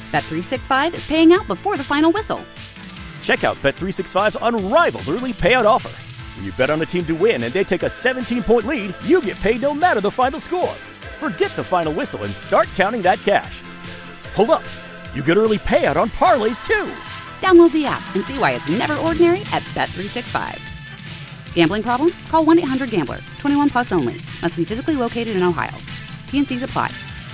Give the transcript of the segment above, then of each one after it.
Bet365 is paying out before the final whistle. Check out Bet365's unrivaled early payout offer. When you bet on a team to win and they take a 17-point lead, you get paid no matter the final score. Forget the final whistle and start counting that cash. Hold up. You get early payout on parlays, too. Download the app and see why it's never ordinary at Bet365. Gambling problem? Call 1-800-GAMBLER. 21 plus only. Must be physically located in Ohio. T&Cs apply.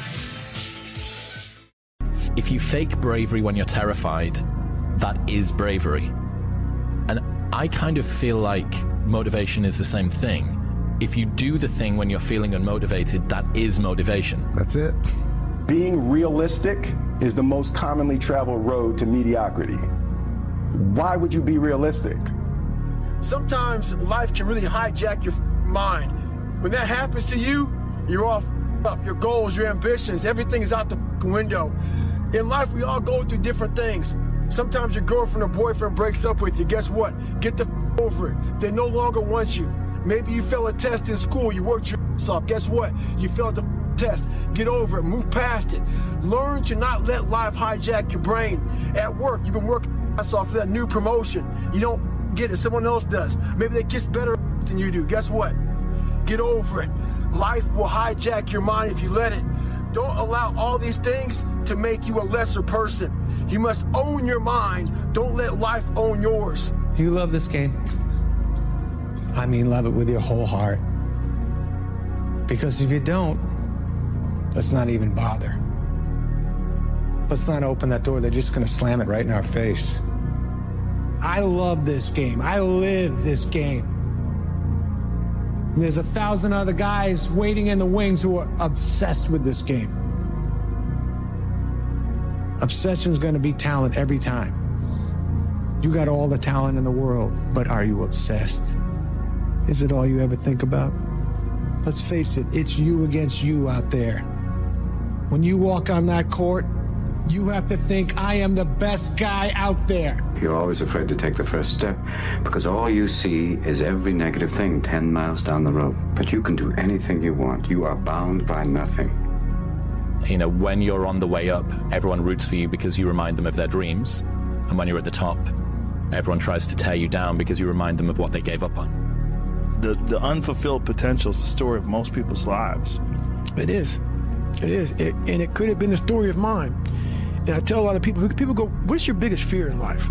If you fake bravery when you're terrified, that is bravery. And I kind of feel like motivation is the same thing. If you do the thing when you're feeling unmotivated, that is motivation. That's it. Being realistic is the most commonly traveled road to mediocrity. Why would you be realistic? Sometimes life can really hijack your mind. When that happens to you, you're all up. Your goals, your ambitions, everything is out the window. In life, we all go through different things. Sometimes your girlfriend or boyfriend breaks up with you. Guess what? Get the over it. They no longer want you. Maybe you failed a test in school. You worked your ass off. Guess what? You failed the test. Get over it. Move past it. Learn to not let life hijack your brain. At work, you've been working your ass off for that new promotion. You don't get it. Someone else does. Maybe they kiss better than you do. Guess what? Get over it. Life will hijack your mind if you let it. Don't allow all these things to make you a lesser person. You must own your mind. Don't let life own yours. You love this game. I mean, love it with your whole heart. Because if you don't, let's not even bother. Let's not open that door. They're just going to slam it right in our face. I love this game. I live this game. And there's 1,000 other guys waiting in the wings who are obsessed with this game. Obsession's going to be talent every time. You got all the talent in the world, but are you obsessed? Is it all you ever think about? Let's face it, it's you against you out there. When you walk on that court, you have to think, I am the best guy out there. You're always afraid to take the first step because all you see is every negative thing 10 miles down the road. But you can do anything you want. You are bound by nothing. You know, when you're on the way up, everyone roots for you because you remind them of their dreams. And when you're at the top, everyone tries to tear you down because you remind them of what they gave up on. The unfulfilled potential is the story of most people's lives. It is. It is. And it could have been the story of mine. And I tell a lot of people go, what's your biggest fear in life?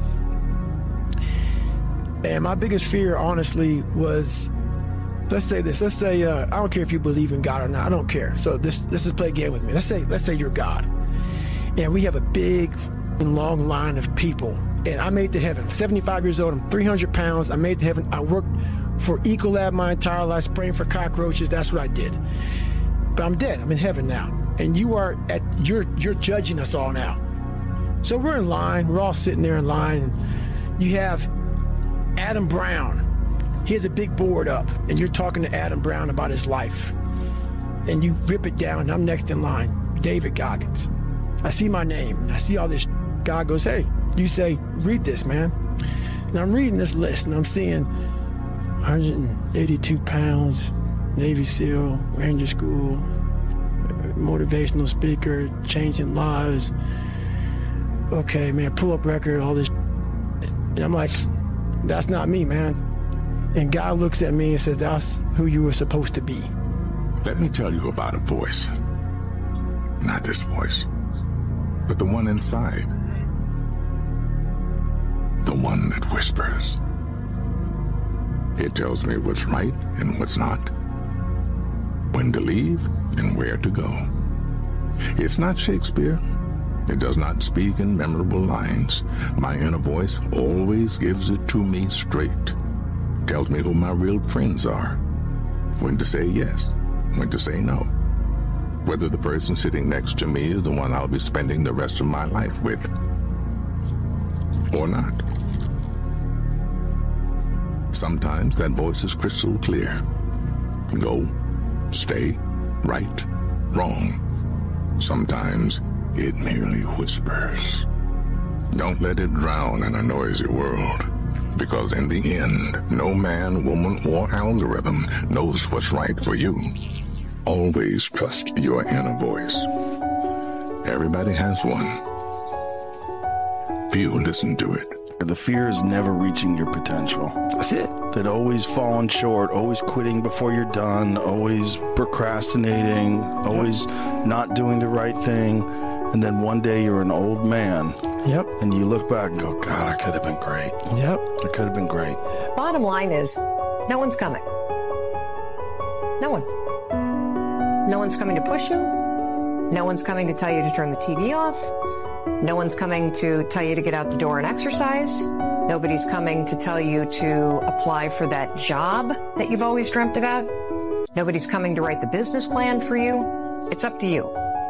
And my biggest fear, honestly, was, let's say this. Let's say, I don't care if you believe in God or not. I don't care. So let's just play a game with me. Let's say you're God. And we have a big, long line of people. And I made it to heaven. 75 years old. I'm 300 pounds. I made it to heaven. I worked for Ecolab my entire life, spraying for cockroaches. That's what I did. But I'm dead. I'm in heaven now. And you're judging us all now. So we're in line. We're all sitting there in line. You have Adam Brown. He has a big board up, and you're talking to Adam Brown about his life. And you rip it down, and I'm next in line, David Goggins. I see my name, and I see all this. God goes, hey, you say, read this, man. And I'm reading this list, and I'm seeing 182 pounds, Navy SEAL, Ranger School, motivational speaker, changing lives. Okay, man, pull-up record, all this. And I'm like, that's not me, man. And God looks at me and says, that's who you were supposed to be. Let me tell you about a voice. Not this voice, but the one inside. The one that whispers. It tells me what's right and what's not. When to leave and where to go. It's not Shakespeare. It does not speak in memorable lines. My inner voice always gives it to me straight. Tells me who my real friends are. When to say yes, when to say no. Whether the person sitting next to me is the one I'll be spending the rest of my life with. Or not. Sometimes that voice is crystal clear. Go, stay, right, wrong. Sometimes it merely whispers. Don't let it drown in a noisy world. Because in the end, no man, woman, or algorithm knows what's right for you. Always trust your inner voice. Everybody has one. Few listen to it. The fear is never reaching your potential. That's it. That always falling short, always quitting before you're done, always procrastinating, always not doing the right thing. And then one day you're an old man. Yep. And you look back and go, God, I could have been great. Yep. I could have been great. Bottom line is, no one's coming. No one. No one's coming to push you. No one's coming to tell you to turn the TV off. No one's coming to tell you to get out the door and exercise. Nobody's coming to tell you to apply for that job that you've always dreamt about. Nobody's coming to write the business plan for you. It's up to you.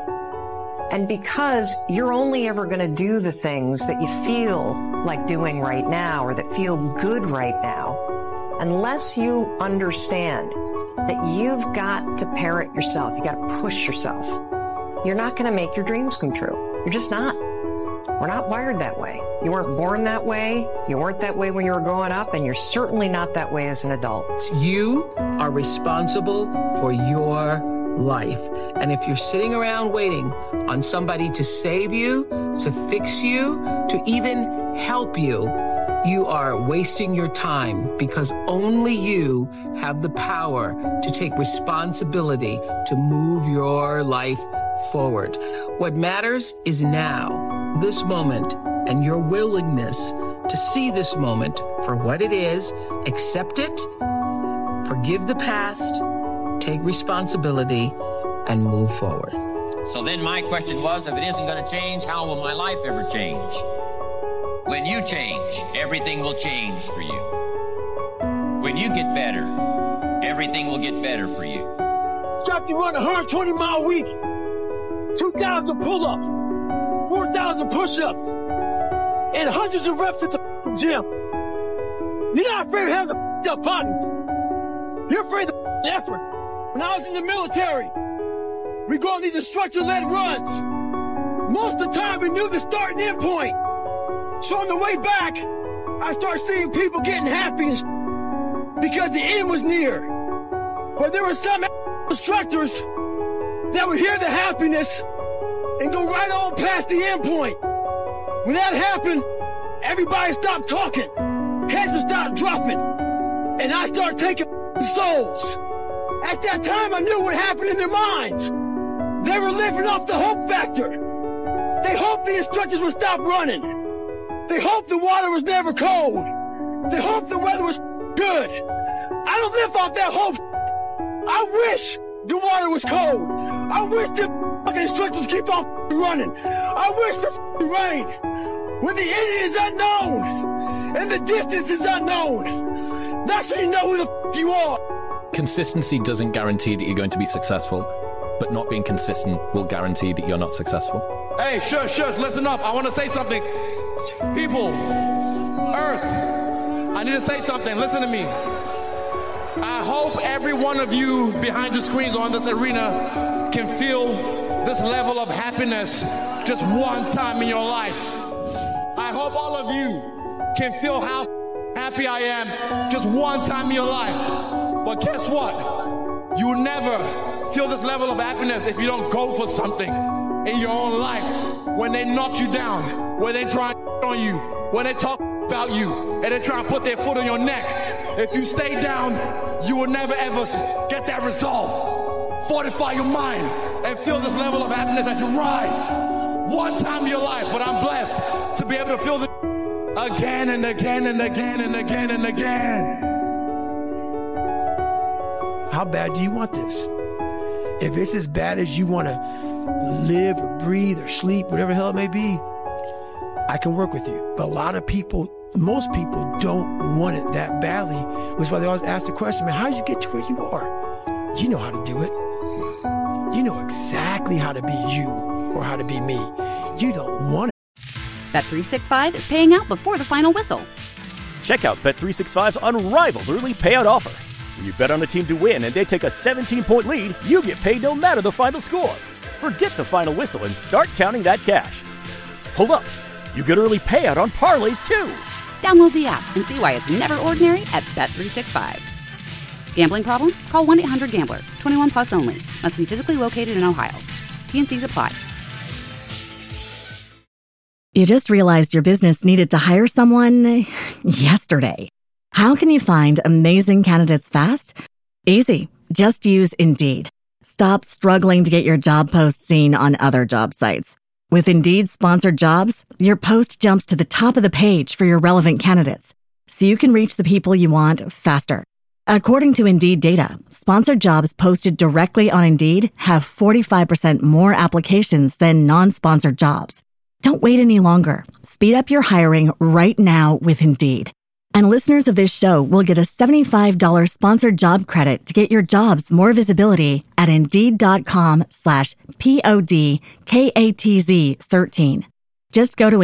And because you're only ever going to do the things that you feel like doing right now or that feel good right now, unless you understand that you've got to parent yourself, you got to push yourself, you're not going to make your dreams come true. You're just not. We're not wired that way. You weren't born that way. You weren't that way when you were growing up, and you're certainly not that way as an adult. You are responsible for your life. And if you're sitting around waiting on somebody to save you, to fix you, to even help you, you are wasting your time, because only you have the power to take responsibility to move your life forward. What matters is now, this moment, and your willingness to see this moment for what it is, accept it, forgive the past, take responsibility, and move forward. So then my question was, if it isn't going to change, how will my life ever change? When you change, everything will change for you. When you get better, everything will get better for you. Got to run a 120-mile week, 2,000 pull-ups, 4,000 push-ups, and hundreds of reps at the gym. You're not afraid of having a body. You're afraid of the effort. When I was in the military, we go on these instructor-led runs. Most of the time, we knew the start and end point. So on the way back, I started seeing people getting happy because the end was near. But there were some instructors that would hear the happiness and go right on past the end point. When that happened, everybody stopped talking. Heads would stop dropping. And I started taking souls. At that time, I knew what happened in their minds. They were living off the hope factor. They hoped the instructors would stop running. They hoped the water was never cold. They hoped the weather was good. I don't live off that hope. I wish the water was cold. I wish the fucking instructors keep on running. I wish the rain. When the end is unknown and the distance is unknown, that's when you know who the you are. Consistency doesn't guarantee that you're going to be successful, but not being consistent will guarantee that you're not successful. Hey, shush, listen up. I want to say something. People, Earth, I need to say something. Listen to me. I hope every one of you behind the screens or in this arena can feel this level of happiness just one time in your life. I hope all of you can feel how happy I am just one time in your life. But guess what? You will never feel this level of happiness if you don't go for something in your own life. When they knock you down, when they try on you, when they talk about you, and they try to put their foot on your neck, if you stay down, you will never ever get that resolve. Fortify your mind and feel this level of happiness as you rise one time in your life. But I'm blessed to be able to feel this again and again and again and again and again. How bad do you want this? If it's as bad as you want to live or breathe or sleep, whatever the hell it may be, I can work with you. But a lot of people, most people don't want it that badly, which is why they always ask the question, man, how did you get to where you are? You know how to do it. You know exactly how to be you or how to be me. You don't want it. Bet365 is paying out before the final whistle. Check out Bet365's unrivaled early payout offer. When you bet on a team to win and they take a 17-point lead, you get paid no matter the final score. Forget the final whistle and start counting that cash. Hold up. You get early payout on parlays, too. Download the app and see why it's never ordinary at Bet365. Gambling problem? Call 1-800-GAMBLER. 21 plus only. Must be physically located in Ohio. T&Cs apply. You just realized your business needed to hire someone yesterday. How can you find amazing candidates fast? Easy. Just use Indeed. Stop struggling to get your job post seen on other job sites. With Indeed sponsored jobs, your post jumps to the top of the page for your relevant candidates, so you can reach the people you want faster. According to Indeed data, sponsored jobs posted directly on Indeed have 45% more applications than non-sponsored jobs. Don't wait any longer. Speed up your hiring right now with Indeed. And listeners of this show will get a $75 sponsored job credit to get your jobs more visibility at Indeed.com/PODKATZ13. Just go to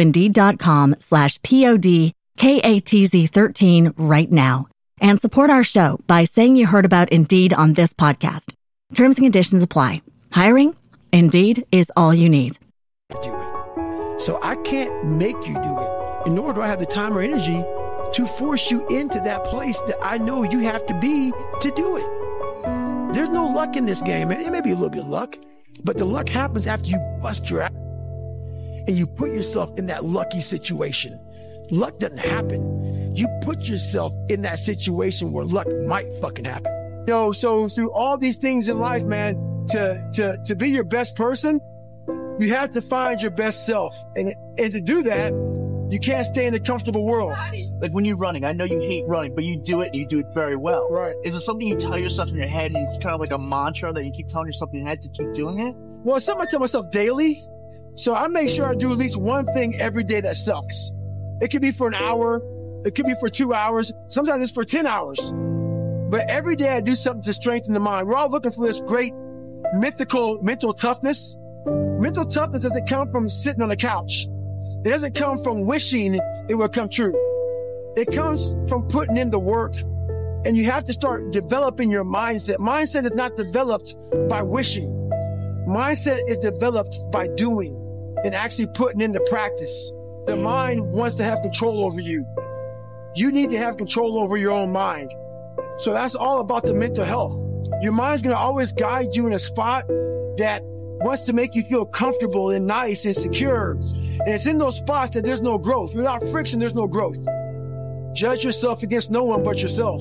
Indeed.com/PODKATZ13 right now and support our show by saying you heard about Indeed on this podcast. Terms and conditions apply. Hiring? Indeed is all you need. So I can't make you do it, and nor do I have the time or energy to force you into that place that I know you have to be to do it. There's no luck in this game, man. It may be a little bit of luck, but the luck happens after you bust your ass and you put yourself in that lucky situation. Luck doesn't happen. You put yourself in that situation where luck might fucking happen. So through all these things in life, man, to be your best person, you have to find your best self. And to do that, you can't stay in a comfortable world. Like when you're running, I know you hate running, but you do it and you do it very well. Right. Is it something you tell yourself in your head and it's kind of like a mantra that you keep telling yourself in your head to keep doing it? Well, it's something I tell myself daily. So I make sure I do at least one thing every day that sucks. It could be for an hour. It could be for 2 hours. Sometimes it's for 10 hours. But every day I do something to strengthen the mind. We're all looking for this great mythical mental toughness. Mental toughness doesn't come from sitting on the couch. It doesn't come from wishing it will come true. It comes from putting in the work. And you have to start developing your mindset. Mindset is not developed by wishing. Mindset is developed by doing and actually putting into practice. The mind wants to have control over you. You need to have control over your own mind. So that's all about the mental health. Your mind's going to always guide you in a spot that wants to make you feel comfortable and nice and secure. And it's in those spots that there's no growth. Without friction, there's no growth. Judge yourself against no one but yourself.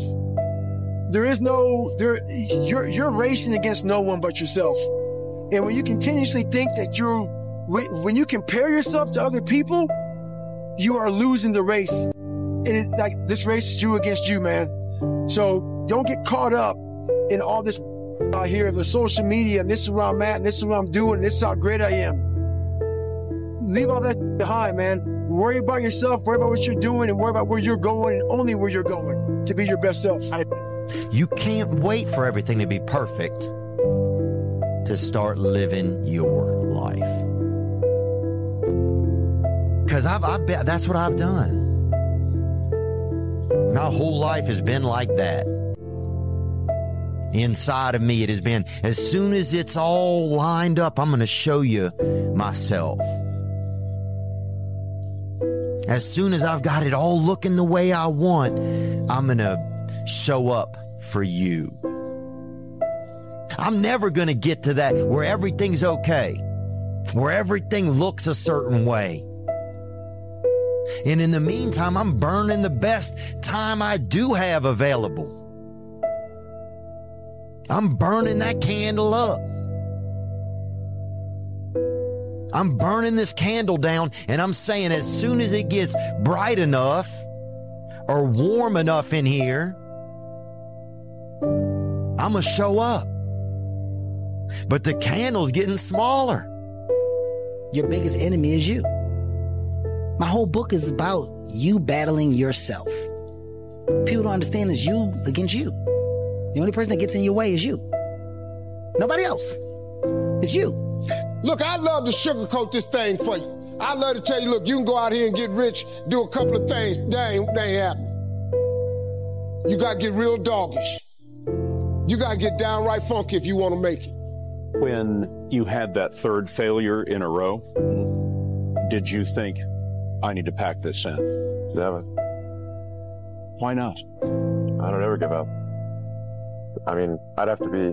You're racing against no one but yourself. And when you continuously think that when you compare yourself to other people, you are losing the race. And it's like this race is you against you, man. So don't get caught up in all this out here, the social media, and this is where I'm at, and this is what I'm doing, and this is how great I am. Leave all that behind, man. Worry about yourself, worry about what you're doing, and worry about where you're going, and only where you're going to be your best self. You can't wait for everything to be perfect to start living your life. Because that's what I've done. My whole life has been like that. Inside of me, it has been, as soon as it's all lined up, I'm going to show you myself. As soon as I've got it all looking the way I want, I'm going to show up for you. I'm never going to get to that where everything's okay, where everything looks a certain way. And in the meantime, I'm burning the best time I do have available. I'm burning that candle up. I'm burning this candle down, and I'm saying as soon as it gets bright enough or warm enough in here, I'm going to show up. But the candle's getting smaller. Your biggest enemy is you. My whole book is about you battling yourself. People don't understand it's you against you. The only person that gets in your way is you. Nobody else. It's you. Look, I'd love to sugarcoat this thing for you. I'd love to tell you, look, you can go out here and get rich, do a couple of things. They ain't happening. You got to get real doggish. You got to get downright funky if you want to make it. When you had that third failure in a row, did you think, I need to pack this in? Never. Why not? I don't ever give up. I mean, I'd have to be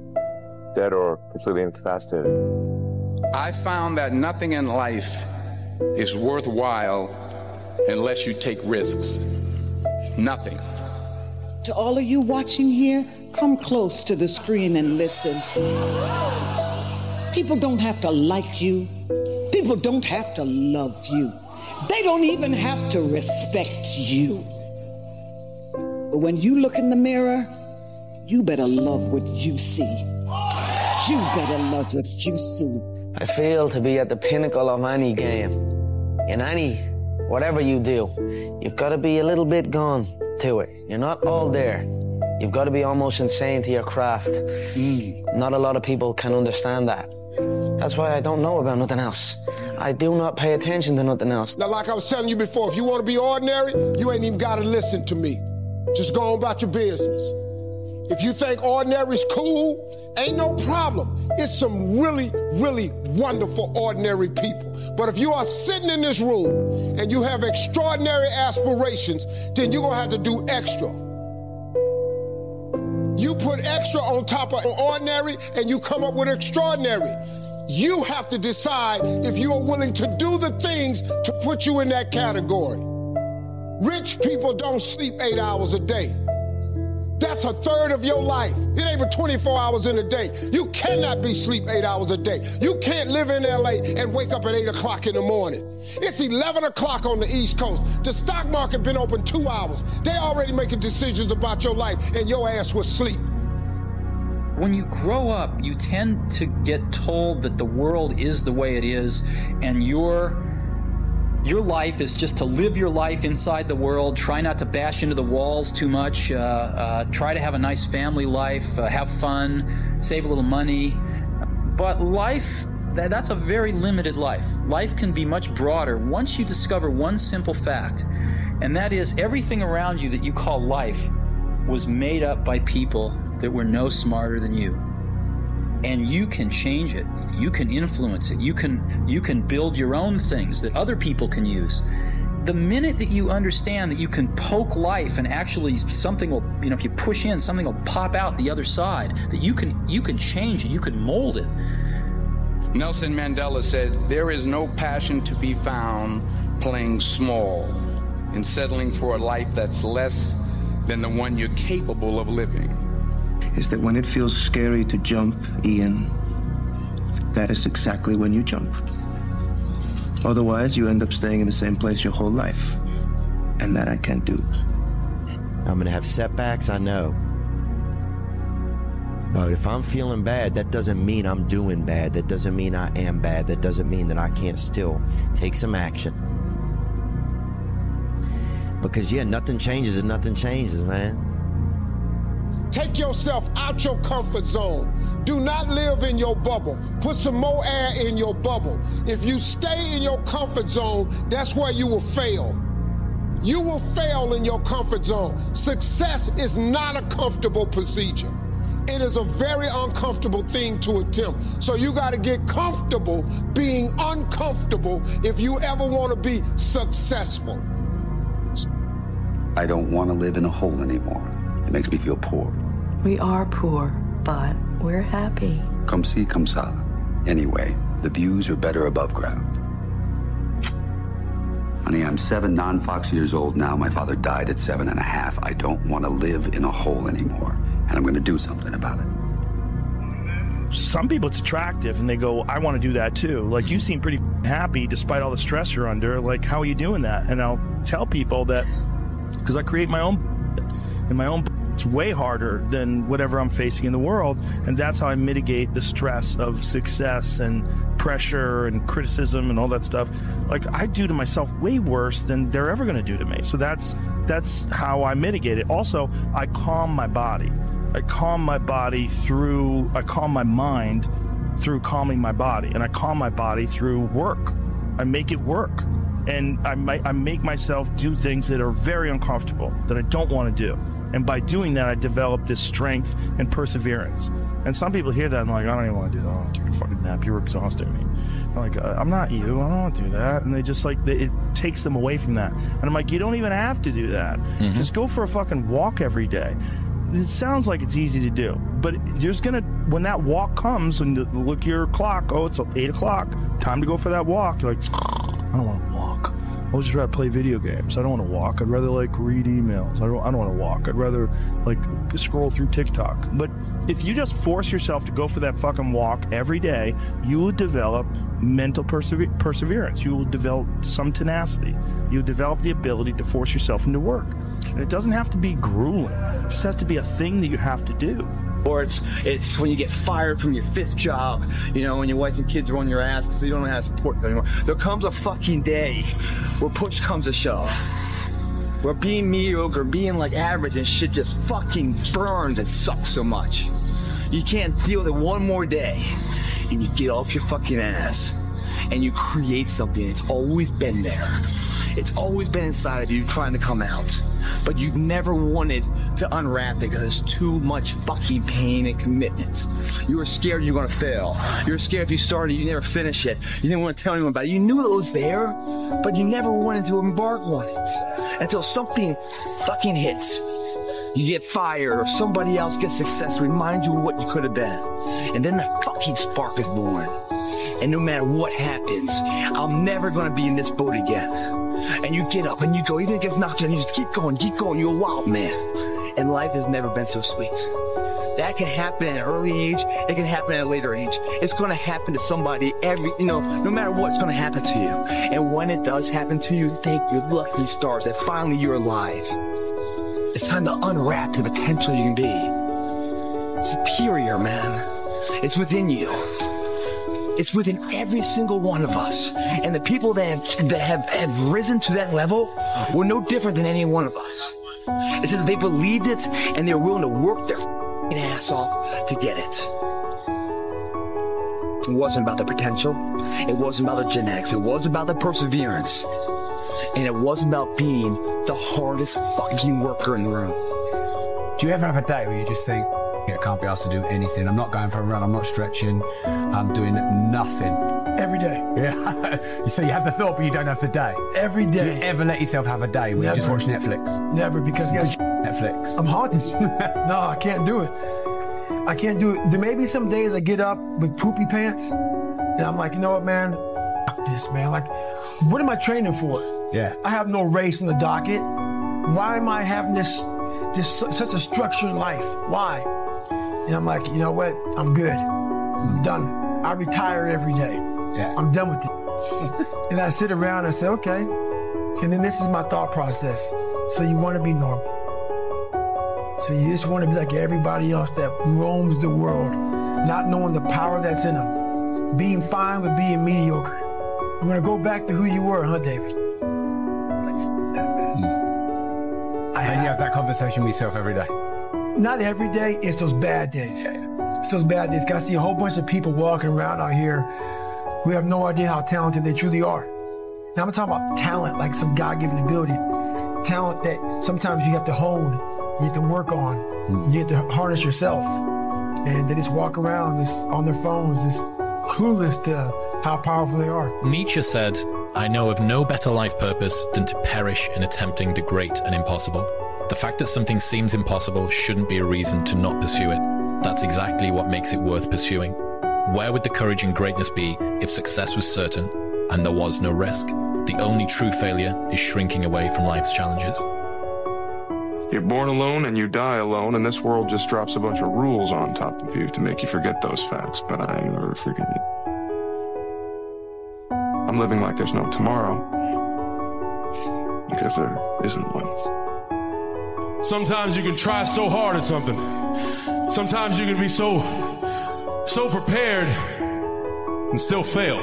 dead or completely incapacitated. I found that nothing in life is worthwhile unless you take risks. Nothing. To all of you watching here, come close to the screen and listen. People don't have to like you. People don't have to love you. They don't even have to respect you. But when you look in the mirror, you better love what you see. You better love what you see. I feel to be at the pinnacle of any game. In whatever you do, you've got to be a little bit gone to it. You're not all there. You've got to be almost insane to your craft. Not a lot of people can understand that. That's why I don't know about nothing else. I do not pay attention to nothing else. Now, like I was telling you before, if you want to be ordinary, you ain't even got to listen to me. Just go on about your business. If you think ordinary's cool, ain't no problem. It's some really, really wonderful ordinary people. But if you are sitting in this room and you have extraordinary aspirations, then you're going to have to do extra. You put extra on top of ordinary and you come up with extraordinary. You have to decide if you are willing to do the things to put you in that category. Rich people don't sleep 8 hours a day. That's a third of your life. It ain't but 24 hours in a day. You cannot be sleep 8 hours a day. You can't live in LA and wake up at 8 o'clock in the morning. It's 11 o'clock on the East Coast. The stock market been open 2 hours. They already making decisions about your life and your ass was asleep. When you grow up, you tend to get told that the world is the way it is, and your life is just to live your life inside the world, try not to bash into the walls too much, try to have a nice family life, have fun, save a little money. But life, that's a very limited life. Life can be much broader once you discover one simple fact, and that is everything around you that you call life was made up by people that were no smarter than you. And you can change it. You can influence it. You can build your own things that other people can use. The minute that you understand that you can poke life and actually something will, if you push in, something will pop out the other side, that you can change it, you can mold it. Nelson Mandela said, "There is no passion to be found playing small and settling for a life that's less than the one you're capable of living." Is that when it feels scary to jump, Ian, that is exactly when you jump. Otherwise, you end up staying in the same place your whole life. And that I can't do. I'm going to have setbacks, I know. But if I'm feeling bad, that doesn't mean I'm doing bad. That doesn't mean I am bad. That doesn't mean that I can't still take some action. Because, nothing changes and nothing changes, man. Take yourself out your comfort zone. Do not live in your bubble. Put some more air in your bubble. If you stay in your comfort zone, that's where you will fail. You will fail in your comfort zone. Success is not a comfortable procedure. It is a very uncomfortable thing to attempt. So you got to get comfortable being uncomfortable if you ever want to be successful. I don't want to live in a hole anymore. It makes me feel poor. We are poor, but we're happy. Come see, come sa. Anyway, the views are better above ground. Honey, I'm 7 non-Fox years old now. My father died at 7.5. I don't want to live in a hole anymore, and I'm going to do something about it. Some people it's attractive, and they go, I want to do that too. Like, you seem pretty happy despite all the stress you're under. Like, how are you doing that? And I'll tell people that because I create my own, and my own it's way harder than whatever I'm facing in the world, and that's how I mitigate the stress of success and pressure and criticism and all that stuff. Like, I do to myself way worse than they're ever going to do to me. So that's how I mitigate it. Also, I calm my body. I calm my mind through calming my body, and I calm my body through work. I make it work. And I make myself do things that are very uncomfortable, that I don't want to do. And by doing that, I develop this strength and perseverance. And some people hear that and they're like, I don't even want to do that. I want to take a fucking nap. You're exhausting me. I'm like, I'm not you. I don't want to do that. And they just it takes them away from that. And I'm like, you don't even have to do that. Mm-hmm. Just go for a fucking walk every day. It sounds like it's easy to do, but when that walk comes and you look at your clock, oh, it's 8 o'clock, time to go for that walk. You're like, I don't want to walk. I would just rather play video games. I don't want to walk. I'd rather like read emails. I don't want to walk. I'd rather like scroll through TikTok. But if you just force yourself to go for that fucking walk every day, you will develop mental perseverance. You will develop some tenacity. You'll develop the ability to force yourself into work. And it doesn't have to be grueling. It just has to be a thing that you have to do. Or it's when you get fired from your 5th job, you know, when your wife and kids are on your ass because you don't know how to support them anymore. There comes a fucking day where push comes to shove. Where being mediocre, being like average and shit just fucking burns and sucks so much. You can't deal with it one more day. And you get off your fucking ass. And you create something that's always been there. It's always been inside of you trying to come out. But you've never wanted to unwrap it because there's too much fucking pain and commitment. You were scared you were going to fail. You were scared if you started, you never finish it. You didn't want to tell anyone about it. You knew it was there, but you never wanted to embark on it. Until something fucking hits. You get fired or somebody else gets success to remind you of what you could have been. And then the fucking spark is born. And no matter what happens, I'm never going to be in this boat again. And you get up and you go, even if it gets knocked down, you just keep going, you're a wild man. And life has never been so sweet. That can happen at an early age, it can happen at a later age. It's gonna happen to somebody no matter what, it's gonna happen to you. And when it does happen to you, thank your lucky stars that finally you're alive. It's time to unwrap the potential you can be. Superior, man. It's within you. It's within every single one of us. And the people that have risen to that level were no different than any one of us. It's just they believed it and they were willing to work their ass off to get it. It wasn't about the potential. It wasn't about the genetics. It wasn't about the perseverance. And it wasn't about being the hardest fucking worker in the room. Do you ever have a day where you just think, I can't be asked to do anything. I'm not going for a run. I'm not stretching. I'm doing nothing. Every day. Yeah. So you have the thought, but you don't have the day. Every day. Do you ever let yourself have a day where you just watch Netflix? Never, because Netflix. I'm haunted. No, I can't do it. I can't do it. There may be some days I get up with poopy pants, and I'm like, you know what, man? Fuck this, man. Like, what am I training for? Yeah. I have no race in the docket. Why am I having this such a structured life? Why? And I'm like, you know what? I'm good. I'm done. I retire every day. Yeah. I'm done with it. And I sit around and I say, okay. And then this is my thought process. So you want to be normal. So you just want to be like everybody else that roams the world, not knowing the power that's in them. Being fine with being mediocre. You want to go back to who you were, huh, David? And you have that conversation with yourself every day. Not every day, it's those bad days. It's those bad days. I see a whole bunch of people walking around out here who have no idea how talented they truly are. Now I'm talking about talent, like some God-given ability. Talent that sometimes you have to hone, you have to work on, you have to harness yourself. And they just walk around just on their phones, just clueless to how powerful they are. Nietzsche said, "I know of no better life purpose than to perish in attempting the great and impossible." The fact that something seems impossible shouldn't be a reason to not pursue it. That's exactly what makes it worth pursuing. Where would the courage and greatness be if success was certain and there was no risk? The only true failure is shrinking away from life's challenges. You're born alone and you die alone, and this world just drops a bunch of rules on top of you to make you forget those facts, but I never forget it. I'm living like there's no tomorrow, because there isn't one. Sometimes you can try so hard at something. Sometimes you can be so prepared and still fail.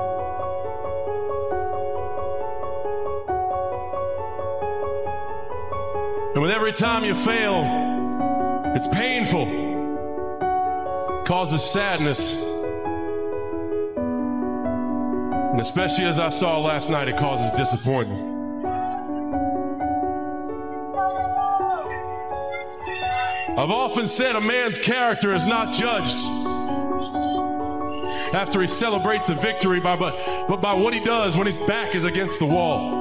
And with every time you fail, it's painful, causes sadness. And especially as I saw last night, it causes disappointment. I've often said a man's character is not judged after he celebrates a victory, but by what he does when his back is against the wall.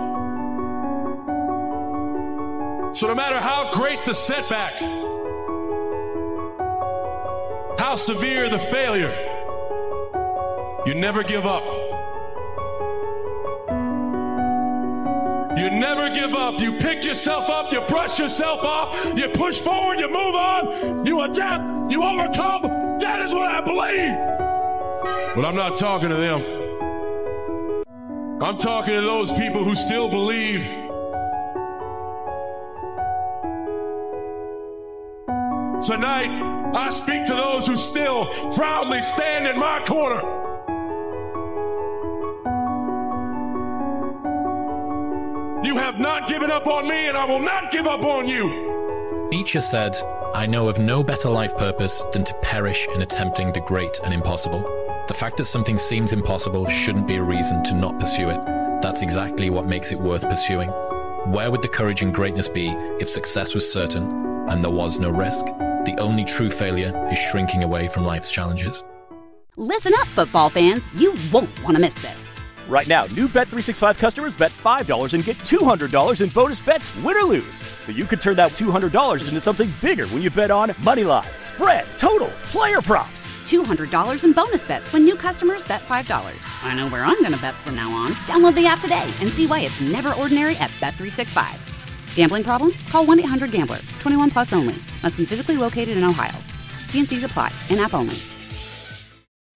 So no matter how great the setback, how severe the failure, you never give up. You never give up. You pick yourself up. You brush yourself off. You push forward. You move on. You adapt. You overcome. That is what I believe. But I'm not talking to them. I'm talking to those people who still believe. Tonight, I speak to those who still proudly stand in my corner. You have not given up on me, and I will not give up on you. Nietzsche said, "I know of no better life purpose than to perish in attempting the great and impossible." The fact that something seems impossible shouldn't be a reason to not pursue it. That's exactly what makes it worth pursuing. Where would the courage and greatness be if success was certain and there was no risk? The only true failure is shrinking away from life's challenges. Listen up, football fans. You won't want to miss this. Right now, new Bet365 customers bet $5 and get $200 in bonus bets, win or lose. So you could turn that $200 into something bigger when you bet on moneyline, spread, totals, player props. $200 in bonus bets when new customers bet $5. I know where I'm going to bet from now on. Download the app today and see why it's never ordinary at Bet365. Gambling problem? Call 1-800-GAMBLER. 21 plus only. Must be physically located in Ohio. T&Cs apply. In-app only.